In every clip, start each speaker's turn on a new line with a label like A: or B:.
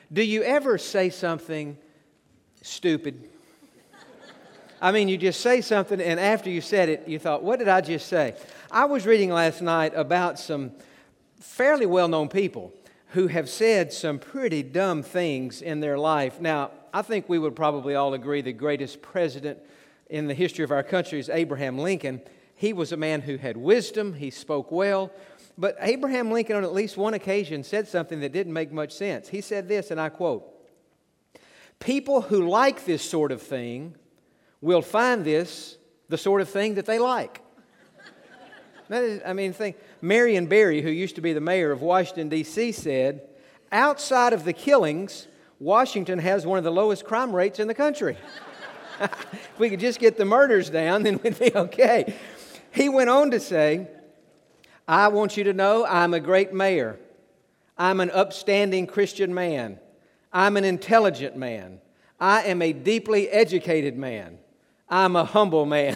A: Do you ever say something stupid? I mean, you just say something, and after you said it, you thought, what did I just say? I was reading last night about some fairly well-known people who have said some pretty dumb things in their life. Now, I think we would probably all agree the greatest president in the history of our country is Abraham Lincoln. He was a man who had wisdom, he spoke well, but Abraham Lincoln on at least one occasion said something that didn't make much sense. He said this, and I quote, "People who like this sort of thing will find this the sort of thing that they like." That is, think, Marion Barry, who used to be the mayor of Washington, D.C., said, "Outside of the killings, Washington has one of the lowest crime rates in the country." If we could just get the murders down, then we'd be okay. He went on to say, "I want you to know I'm a great mayor. I'm an upstanding Christian man. I'm an intelligent man. I am a deeply educated man. I'm a humble man."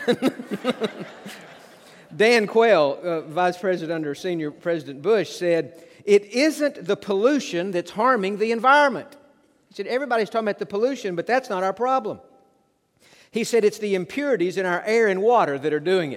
A: Dan Quayle, Vice President under Senior President Bush, said, "It isn't the pollution that's harming the environment." He said, everybody's talking about the pollution, but that's not our problem. He said, "It's the impurities in our air and water that are doing it."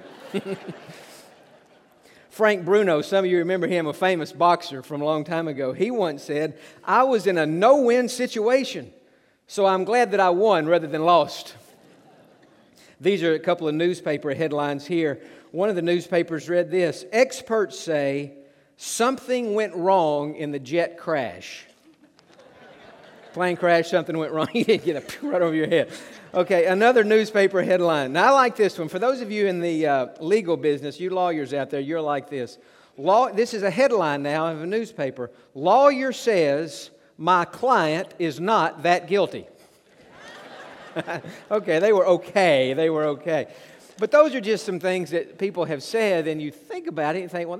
A: Frank Bruno, some of you remember him, a famous boxer from a long time ago. He once said, "I was in a no-win situation, so I'm glad that I won rather than lost." These are a couple of newspaper headlines here. One of the newspapers read this: "Experts say something went wrong in the jet crash." Plane crash, something went wrong. You didn't get it right over your head. Okay, another newspaper headline. Now, I like this one. For those of you in the legal business, you lawyers out there, you're like this. This is a headline now of a newspaper. "Lawyer says my client is not that guilty." Okay, they were okay. But those are just some things that people have said, and you think about it and think, well,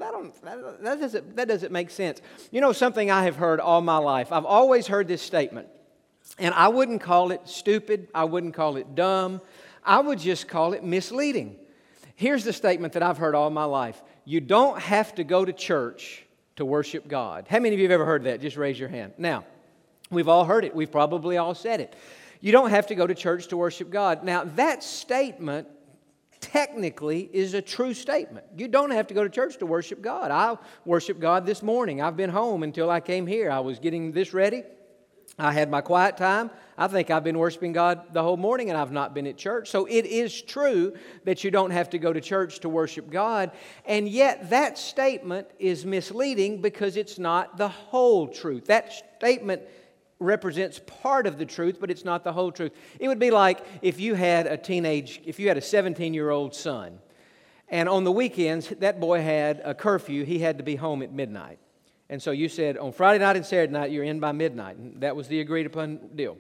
A: that doesn't make sense. You know something I have heard all my life? I've always heard this statement, and I wouldn't call it stupid. I wouldn't call it dumb. I would just call it misleading. Here's the statement that I've heard all my life. You don't have to go to church to worship God. How many of you have ever heard that? Just raise your hand. Now, we've all heard it. We've probably all said it. You don't have to go to church to worship God. Now, that statement technically is a true statement. You don't have to go to church to worship God. I worshiped God this morning. I've been home until I came here. I was getting this ready. I had my quiet time. I think I've been worshiping God the whole morning, and I've not been at church. So it is true that you don't have to go to church to worship God. And yet that statement is misleading because it's not the whole truth. That statement represents part of the truth, but it's not the whole truth. It would be like if you had a 17-year-old son, and on the weekends, that boy had a curfew. He had to be home at midnight. And so you said, on Friday night and Saturday night, you're in by midnight. And that was the agreed upon deal.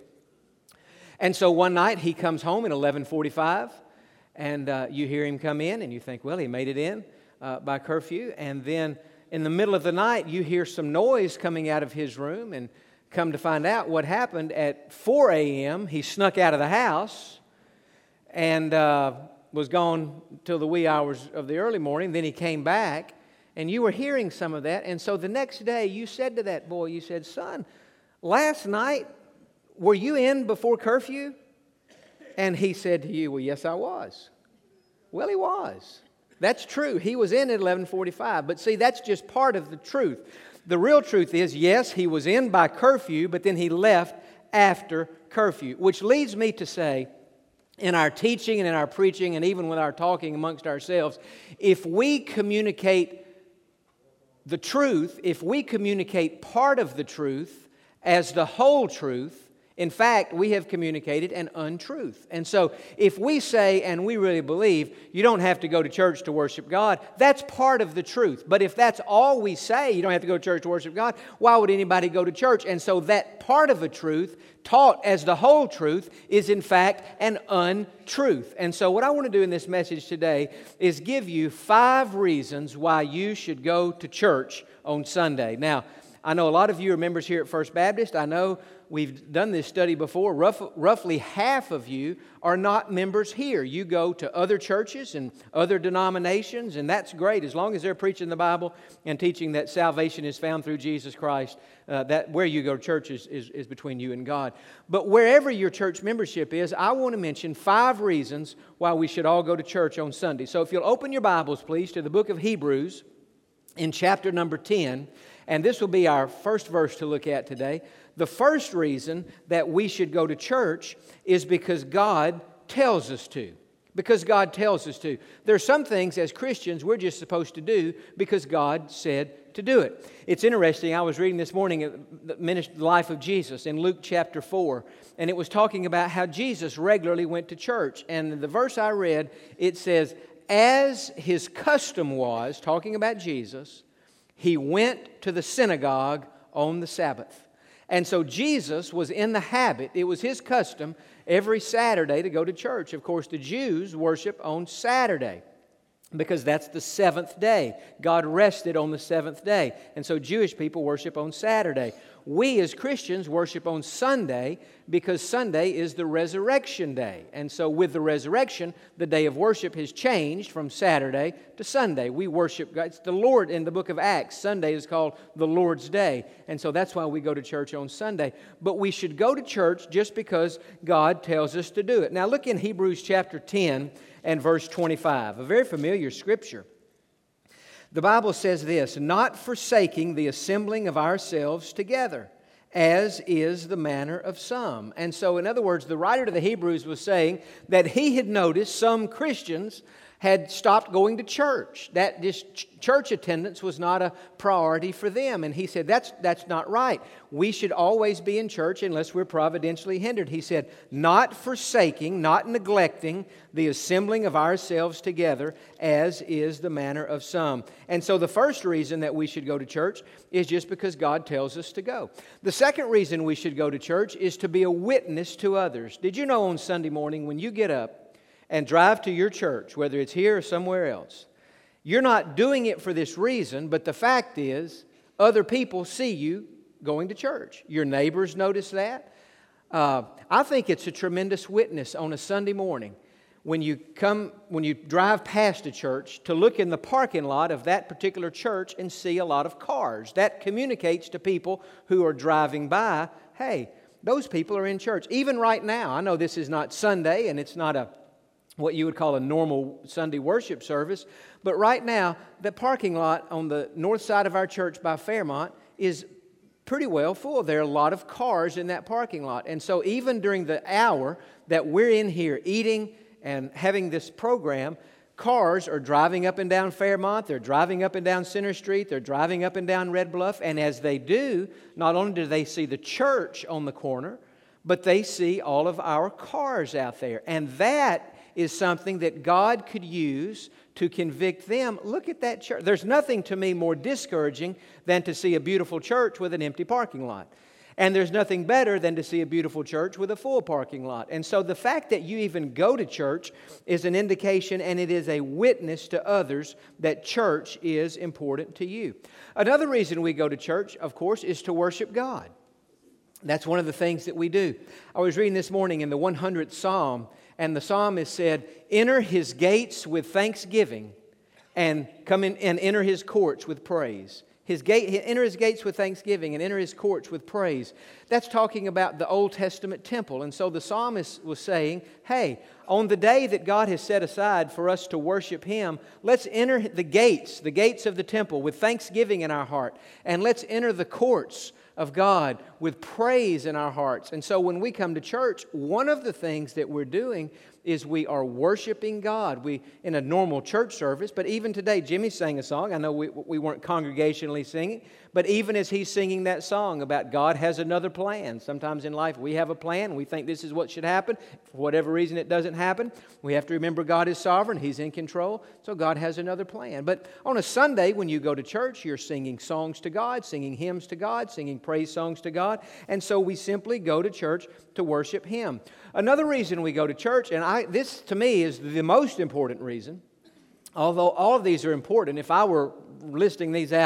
A: And so one night, he comes home at 11:45, and you hear him come in, and you think, well, he made it in by curfew. And then in the middle of the night, you hear some noise coming out of his room, and come to find out what happened at 4 a.m., he snuck out of the house and was gone till the wee hours of the early morning. Then he came back, and you were hearing some of that. And so the next day, you said to that boy, you said, "Son, last night, were you in before curfew?" And he said to you, "Well, yes, I was." Well, he was. That's true. He was in at 11:45. But see, that's just part of the truth. The real truth is, yes, he was in by curfew, but then he left after curfew, which leads me to say, in our teaching and in our preaching and even with our talking amongst ourselves, if we communicate the truth, if we communicate part of the truth as the whole truth, in fact, we have communicated an untruth. And so if we say, and we really believe, you don't have to go to church to worship God, that's part of the truth. But if that's all we say, you don't have to go to church to worship God, why would anybody go to church? And so that part of a truth, taught as the whole truth, is in fact an untruth. And so what I want to do in this message today is give you 5 reasons why you should go to church on Sunday. Now, I know a lot of you are members here at First Baptist. I know we've done this study before. Roughly half of you are not members here. You go to other churches and other denominations, and that's great as long as they're preaching the Bible and teaching that salvation is found through Jesus Christ. That where you go to church is between you and God. But wherever your church membership is, I want to mention 5 reasons why we should all go to church on Sunday. So if you'll open your Bibles, please, to the book of Hebrews in chapter number 10, and this will be our first verse to look at today. The first reason that we should go to church is because God tells us to. Because God tells us to. There are some things as Christians we're just supposed to do because God said to do it. It's interesting, I was reading this morning the life of Jesus in Luke chapter 4, and it was talking about how Jesus regularly went to church. And the verse I read, it says, as his custom was, talking about Jesus, he went to the synagogue on the Sabbath. And so Jesus was in the habit, it was his custom every Saturday to go to church. Of course, the Jews worship on Saturday because that's the 7th day. God rested on the 7th day. And so Jewish people worship on Saturday. We as Christians worship on Sunday because Sunday is the resurrection day. And so with the resurrection, the day of worship has changed from Saturday to Sunday. We worship God. It's the Lord in the book of Acts. Sunday is called the Lord's Day. And so that's why we go to church on Sunday. But we should go to church just because God tells us to do it. Now look in Hebrews chapter 10 and verse 25, a very familiar scripture. The Bible says this, not forsaking the assembling of ourselves together, as is the manner of some. And so, in other words, the writer to the Hebrews was saying that he had noticed some Christians had stopped going to church, that this church attendance was not a priority for them. And he said, that's not right. We should always be in church unless we're providentially hindered. He said, not forsaking, not neglecting the assembling of ourselves together, as is the manner of some. And so the first reason that we should go to church is just because God tells us to go. The second reason we should go to church is to be a witness to others. Did you know on Sunday morning when you get up and drive to your church, whether it's here or somewhere else, you're not doing it for this reason, but the fact is other people see you going to church. Your neighbors notice that. I think it's a tremendous witness on a Sunday morning when you drive past a church to look in the parking lot of that particular church and see a lot of cars. That communicates to people who are driving by, hey, those people are in church. Even right now, I know this is not Sunday and it's not what you would call a normal Sunday worship service. But right now, the parking lot on the north side of our church by Fairmont is pretty well full. There are a lot of cars in that parking lot. And so even during the hour that we're in here eating and having this program, cars are driving up and down Fairmont. They're driving up and down Center Street. They're driving up and down Red Bluff. And as they do, not only do they see the church on the corner, but they see all of our cars out there. And that is something that God could use to convict them. Look at that church. There's nothing to me more discouraging than to see a beautiful church with an empty parking lot. And there's nothing better than to see a beautiful church with a full parking lot. And so the fact that you even go to church is an indication, and it is a witness to others that church is important to you. Another reason we go to church, of course, is to worship God. That's one of the things that we do. I was reading this morning in the 100th Psalm, and the psalmist said, enter his gates with thanksgiving and come in and enter his courts with praise. Enter his gates with thanksgiving and enter his courts with praise. That's talking about the Old Testament temple. And so the psalmist was saying, hey, on the day that God has set aside for us to worship Him, let's enter the gates of the temple with thanksgiving in our heart. And let's enter the courts of God with praise in our hearts. And so when we come to church, one of the things that we're doing is we are worshiping God. We in a normal church service, but even today, Jimmy sang a song. I know we weren't congregationally singing, but even as he's singing that song about God has another plan. Sometimes in life we have a plan. We think this is what should happen. For whatever reason it doesn't happen. We have to remember God is sovereign. He's in control. So God has another plan. But on a Sunday when you go to church, you're singing songs to God, singing hymns to God, singing praise songs to God. And so we simply go to church to worship Him. Another reason we go to church, and this to me is the most important reason, although all of these are important. If I were listing these out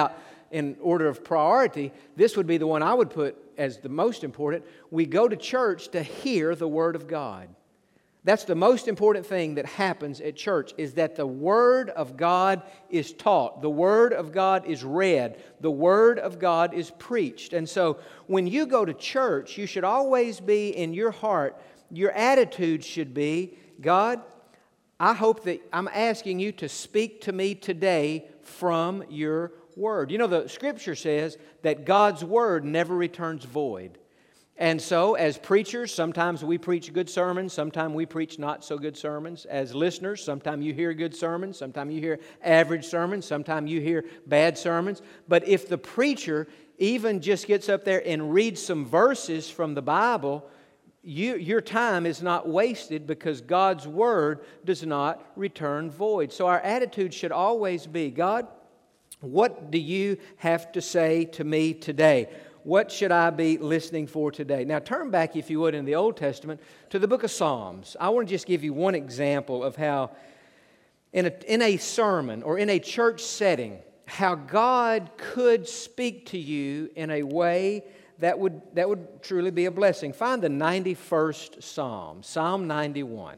A: in order of priority, this would be the one I would put as the most important. We go to church to hear the Word of God. That's the most important thing that happens at church, is that the Word of God is taught. The Word of God is read. The Word of God is preached. And so when you go to church, you should always be in your heart, your attitude should be, God, I hope that I'm asking you to speak to me today from your Word. You know, the Scripture says that God's Word never returns void. And so, as preachers, sometimes we preach good sermons, sometimes we preach not so good sermons. As listeners, sometimes you hear good sermons, sometimes you hear average sermons, sometimes you hear bad sermons. But if the preacher even just gets up there and reads some verses from the Bible, your time is not wasted, because God's Word does not return void. So our attitude should always be, God, what do you have to say to me today? What should I be listening for today? Now turn back, if you would, in the Old Testament to the book of Psalms. I want to just give you one example of how in a sermon or in a church setting, how God could speak to you in a way that would truly be a blessing. Find the 91st Psalm, Psalm 91.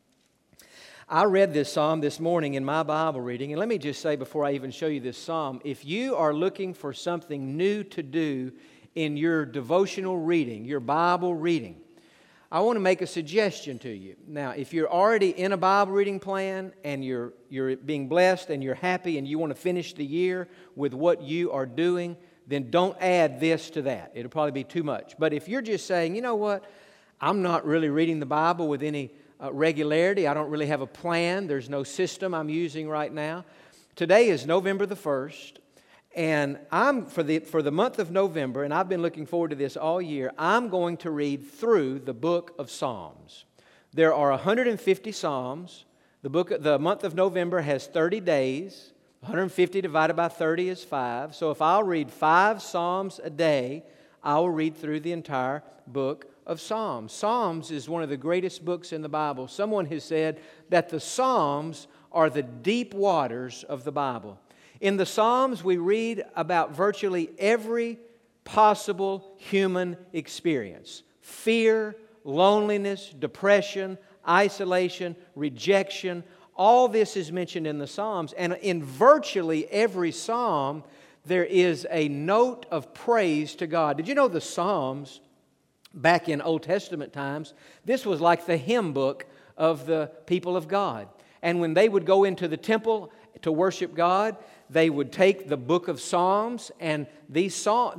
A: I read this psalm this morning in my Bible reading, and let me just say before I even show you this psalm, if you are looking for something new to do in your devotional reading, your Bible reading, I want to make a suggestion to you. Now, if you're already in a Bible reading plan and you're being blessed and you're happy and you want to finish the year with what you are doing, then don't add this to that. It'll probably be too much. But if you're just saying, you know what, I'm not really reading the Bible with any regularity. I don't really have a plan. There's no system I'm using right now. Today is November the 1st, and I'm for the month of November, and I've been looking forward to this all year, I'm going to read through the book of Psalms. There are 150 Psalms. The month of November has 30 days. 150 divided by 30 is 5. So if I'll read 5 Psalms a day, I will read through the entire book of Psalms. Psalms is one of the greatest books in the Bible. Someone has said that the Psalms are the deep waters of the Bible. In the Psalms, we read about virtually every possible human experience: fear, loneliness, depression, isolation, rejection. All this is mentioned in the Psalms, and in virtually every Psalm, there is a note of praise to God. Did you know the Psalms, back in Old Testament times, this was like the hymn book of the people of God. And when they would go into the temple to worship God, they would take the book of Psalms, and these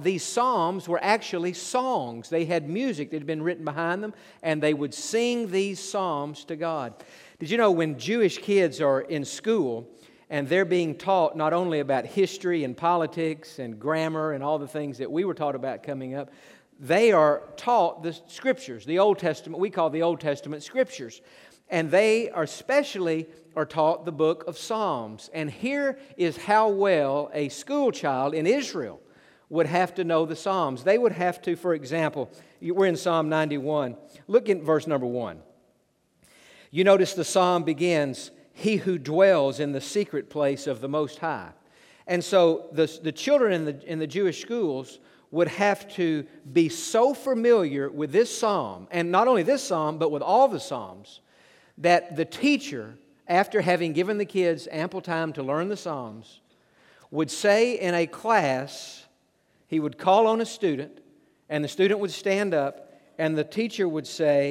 A: Psalms were actually songs. They had music that had been written behind them, and they would sing these Psalms to God. Did you know when Jewish kids are in school and they're being taught not only about history and politics and grammar and all the things that we were taught about coming up, they are taught the Scriptures, the Old Testament, we call the Old Testament Scriptures. And they are taught the book of Psalms. And here is how well a school child in Israel would have to know the Psalms. They would have to, for example, we're in Psalm 91. Look at verse number 1. You notice the psalm begins, "He who dwells in the secret place of the Most High." And so the children in the Jewish schools would have to be so familiar with this psalm, and not only this psalm, but with all the psalms, that the teacher, after having given the kids ample time to learn the psalms, would say in a class, he would call on a student, and the student would stand up, and the teacher would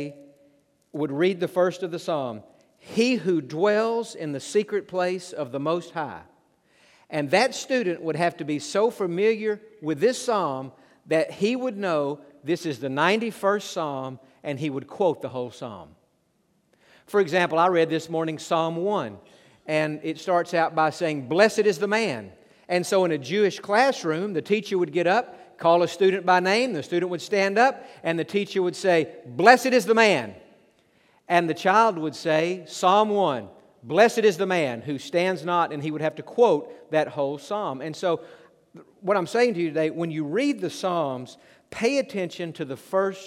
A: read the first of the psalm, "He who dwells in the secret place of the Most High." And that student would have to be so familiar with this psalm that he would know this is the 91st psalm, and he would quote the whole psalm. For example, I read this morning Psalm 1, and it starts out by saying, "Blessed is the man." And so in a Jewish classroom, the teacher would get up, call a student by name, the student would stand up, and the teacher would say, "Blessed is the man." And the child would say, Psalm 1, "Blessed is the man who stands not," and he would have to quote that whole psalm. And so what I'm saying to you today, when you read the Psalms, pay attention to the first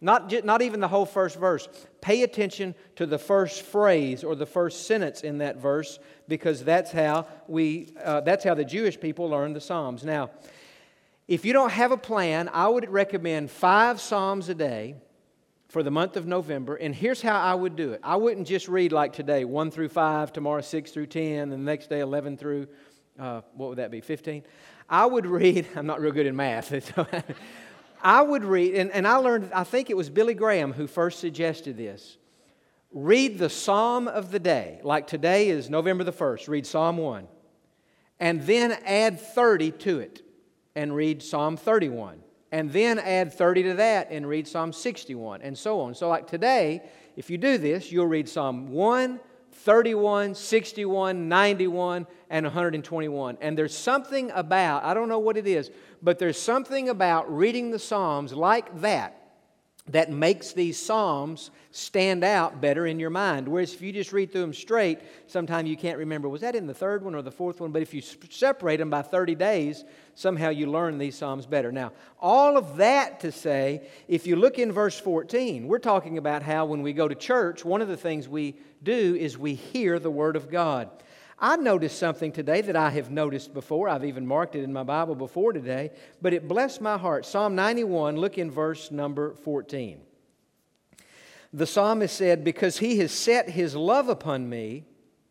A: not even the whole first verse. Pay attention to the first phrase or the first sentence in that verse, because that's how the Jewish people learn the Psalms. Now, if you don't have a plan, I would recommend 5 Psalms a day for the month of November, and here's how I would do it. I wouldn't just read like today, 1 through 5, tomorrow 6 through 10, and the next day 11 through, what would that be, 15? I would read, I'm not real good in math, I would read, and I learned, I think it was Billy Graham who first suggested this. Read the Psalm of the day. Like today is November the 1st, read Psalm 1. And then add 30 to it and read Psalm 31. And then add 30 to that and read Psalm 61, and so on. So like today, if you do this, you'll read Psalm 1, 31, 61, 91, and 121. And there's something about, I don't know what it is, but there's something about reading the Psalms like that makes these Psalms stand out better in your mind. Whereas if you just read through them straight, sometimes you can't remember, was that in the third one or the fourth one? But if you separate them by 30 days, somehow you learn these Psalms better. Now, all of that to say, if you look in verse 14, we're talking about how when we go to church, one of the things we do is we hear the Word of God. I noticed something today that I have noticed before. I've even marked it in my Bible before today, but it blessed my heart. Psalm 91, look in verse number 14. The psalmist said, because He has set His love upon me,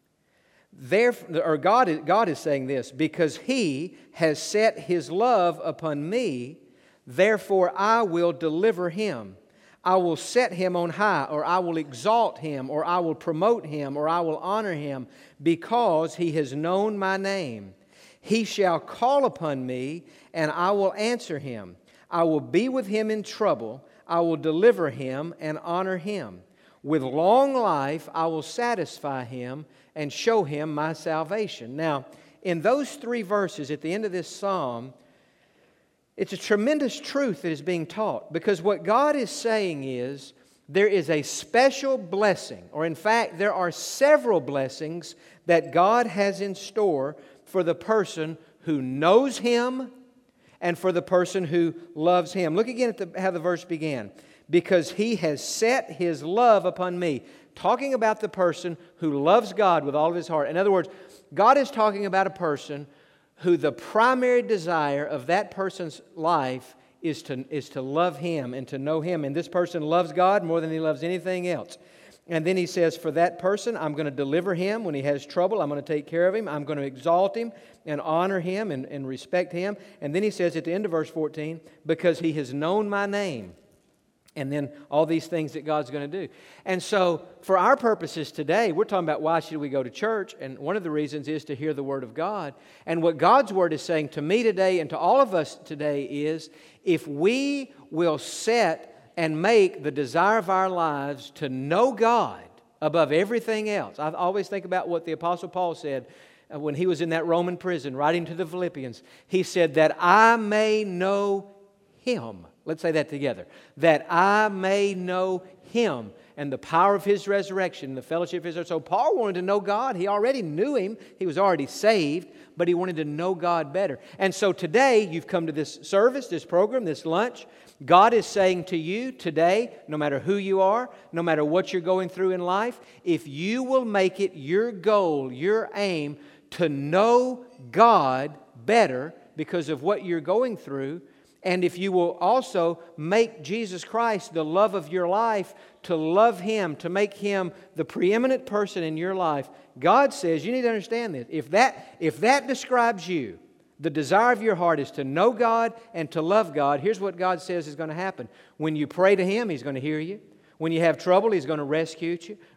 A: God is saying this, because He has set His love upon me, therefore I will deliver him. I will set him on high, or I will exalt him, or I will promote him, or I will honor him, because he has known my name. He shall call upon me, and I will answer him. I will be with him in trouble. I will deliver him and honor him. With long life I will satisfy him and show him my salvation. Now, in those 3 verses at the end of this psalm, it's a tremendous truth that is being taught, because what God is saying is there is a special blessing, or in fact, there are several blessings that God has in store for the person who knows Him and for the person who loves Him. Look again at how the verse began. Because He has set His love upon me. Talking about the person who loves God with all of his heart. In other words, God is talking about a person who the primary desire of that person's life is to love Him and to know Him. And this person loves God more than he loves anything else. And then he says, for that person, I'm going to deliver him when he has trouble. I'm going to take care of him. I'm going to exalt him and honor him and respect him. And then he says at the end of verse 14, because he has known my name. And then all these things that God's going to do. And so for our purposes today, we're talking about why should we go to church. And one of the reasons is to hear the Word of God. And what God's Word is saying to me today and to all of us today is, if we will set and make the desire of our lives to know God above everything else. I always think about what the Apostle Paul said when he was in that Roman prison writing to the Philippians. He said, that I may know Him. Let's say that together. That I may know Him and the power of His resurrection, the fellowship of His. So Paul wanted to know God. He already knew Him. He was already saved, but he wanted to know God better. And so today, you've come to this service, this program, this lunch. God is saying to you today, no matter who you are, no matter what you're going through in life, if you will make it your goal, your aim, to know God better because of what you're going through, and if you will also make Jesus Christ the love of your life, to love Him, to make Him the preeminent person in your life, God says, you need to understand this. If that describes you, the desire of your heart is to know God and to love God, here's what God says is going to happen. When you pray to Him, He's going to hear you. When you have trouble, He's going to rescue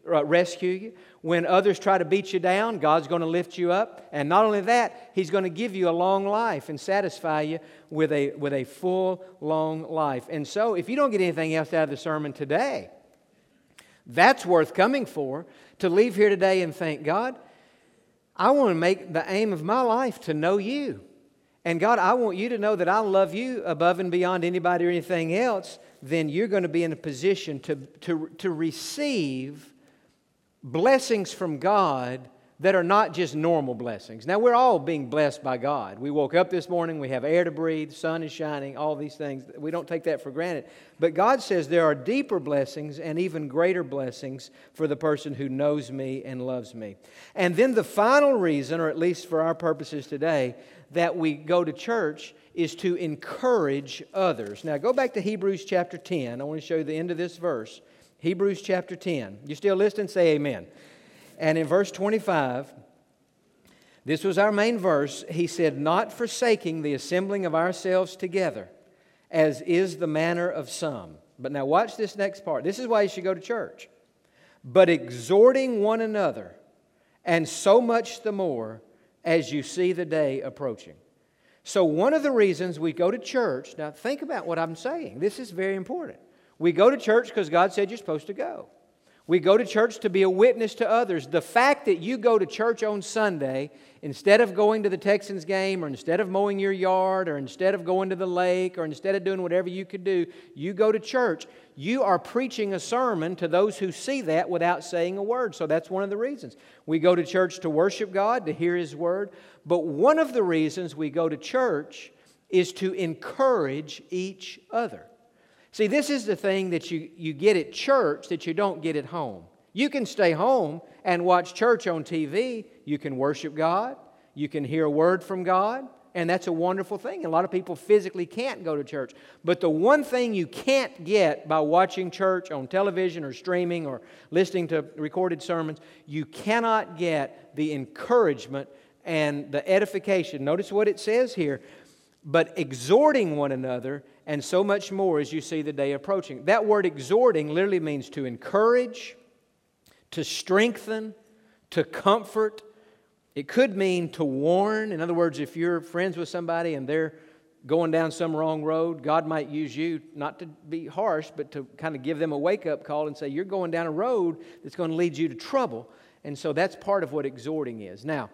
A: you. When others try to beat you down, God's going to lift you up. And not only that, He's going to give you a long life and satisfy you with a full, long life. And so, if you don't get anything else out of the sermon today, that's worth coming for, to leave here today and think, God, I want to make the aim of my life to know You. And God, I want You to know that I love You above and beyond anybody or anything else. Then you're going to be in a position to receive blessings from God that are not just normal blessings. Now, we're all being blessed by God. We woke up this morning, we have air to breathe, sun is shining, all these things. We don't take that for granted. But God says there are deeper blessings and even greater blessings for the person who knows me and loves me. And then the final reason, or at least for our purposes today, that we go to church is to encourage others. Now, go back to Hebrews chapter 10. I want to show you the end of this verse. Hebrews chapter 10. You still listening? Say amen. And in verse 25, this was our main verse. He said, not forsaking the assembling of ourselves together, as is the manner of some. But now watch this next part. This is why you should go to church. But exhorting one another, and so much the more as you see the day approaching. So one of the reasons we go to church, now think about what I'm saying. This is very important. We go to church because God said you're supposed to go. We go to church to be a witness to others. The fact that you go to church on Sunday, instead of going to the Texans game, or instead of mowing your yard, or instead of going to the lake, or instead of doing whatever you could do, you go to church, you are preaching a sermon to those who see that without saying a word. So that's one of the reasons. We go to church to worship God, to hear His Word. But one of the reasons we go to church is to encourage each other. See, this is the thing that you get at church that you don't get at home. You can stay home and watch church on TV. You can worship God. You can hear a word from God. And that's a wonderful thing. A lot of people physically can't go to church. But the one thing you can't get by watching church on television or streaming or listening to recorded sermons, you cannot get the encouragement and the edification. Notice what it says here. But exhorting one another, and so much more as you see the day approaching. That word exhorting literally means to encourage, to strengthen, to comfort. It could mean to warn. In other words, if you're friends with somebody and they're going down some wrong road, God might use you not to be harsh, but to kind of give them a wake-up call and say, you're going down a road that's going to lead you to trouble. And so that's part of what exhorting is. Now,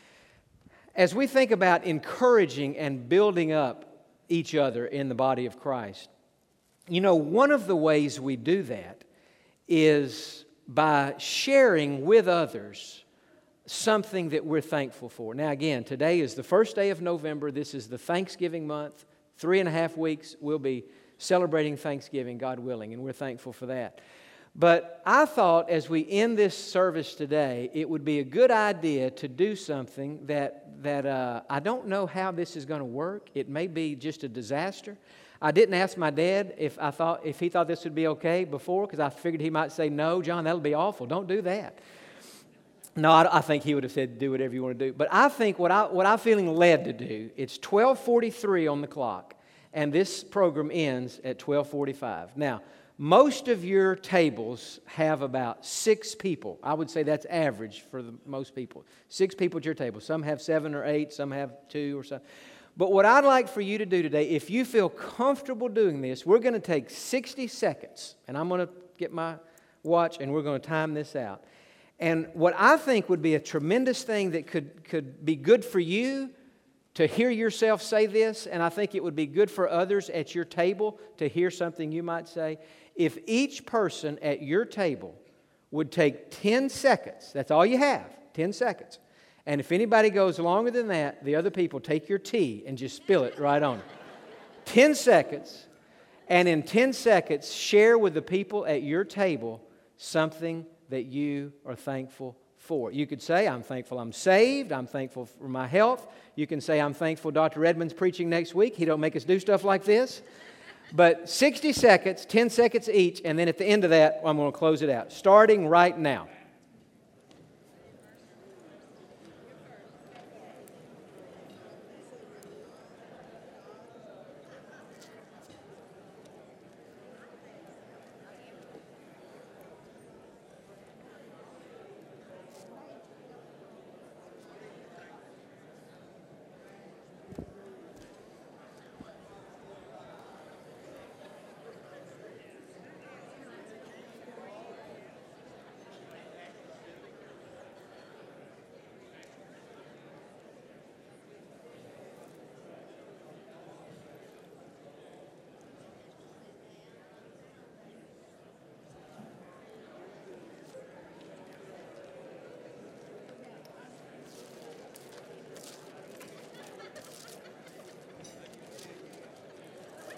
A: as we think about encouraging and building up each other in the body of Christ, you know, one of the ways we do that is by sharing with others something that we're thankful for. Now, again, today is the first day of November. This is the Thanksgiving month. 3.5 weeks, we'll be celebrating Thanksgiving, God willing, and we're thankful for that. But I thought as we end this service today, it would be a good idea to do something that I don't know how this is going to work. It may be just a disaster. I didn't ask my dad if he thought this would be okay before, because I figured he might say, no, John, that'll be awful. Don't do that. No, I think he would have said, do whatever you want to do. But I think what I'm feeling led to do, it's 12:43 on the clock, and this program ends at 12:45. Now, most of your tables have about 6 people. I would say that's average for most people. 6 people at your table. Some have 7 or 8, some have 2 or something. But what I'd like for you to do today, if you feel comfortable doing this, we're going to take 60 seconds, and I'm going to get my watch, and we're going to time this out. And what I think would be a tremendous thing that could be good for you to hear yourself say this, and I think it would be good for others at your table to hear something you might say. If each person at your table would take 10 seconds, that's all you have, 10 seconds. And if anybody goes longer than that, the other people take your tea and just spill it right on it. 10 seconds, and in 10 seconds, share with the people at your table something that you are thankful for. You could say, I'm thankful I'm saved. I'm thankful for my health. You can say, I'm thankful Dr. Redmond's preaching next week. He don't make us do stuff like this. But 60 seconds, 10 seconds each, and then at the end of that, I'm going to close it out. Starting right now.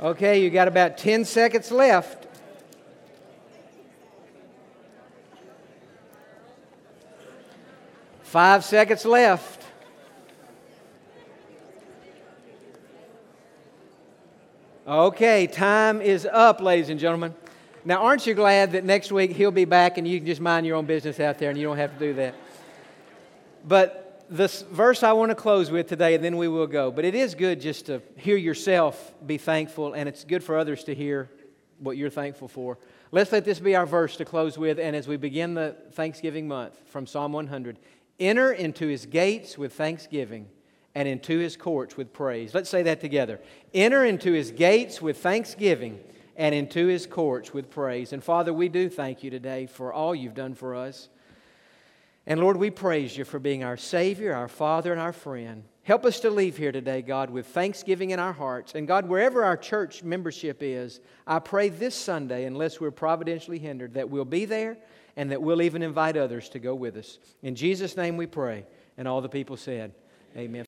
A: Okay, you got about 10 seconds left. Five seconds left. Okay, time is up, ladies and gentlemen. Now, aren't you glad that next week he'll be back and you can just mind your own business out there and you don't have to do that? But this verse I want to close with today, and then we will go. But it is good just to hear yourself be thankful, and it's good for others to hear what you're thankful for. Let's let this be our verse to close with, and as we begin the Thanksgiving month from Psalm 100, enter into His gates with thanksgiving and into His courts with praise. Let's say that together. Enter into His gates with thanksgiving and into His courts with praise. And Father, we do thank You today for all You've done for us. And Lord, we praise You for being our Savior, our Father, and our friend. Help us to leave here today, God, with thanksgiving in our hearts. And God, wherever our church membership is, I pray this Sunday, unless we're providentially hindered, that we'll be there and that we'll even invite others to go with us. In Jesus' name we pray. And all the people said, amen.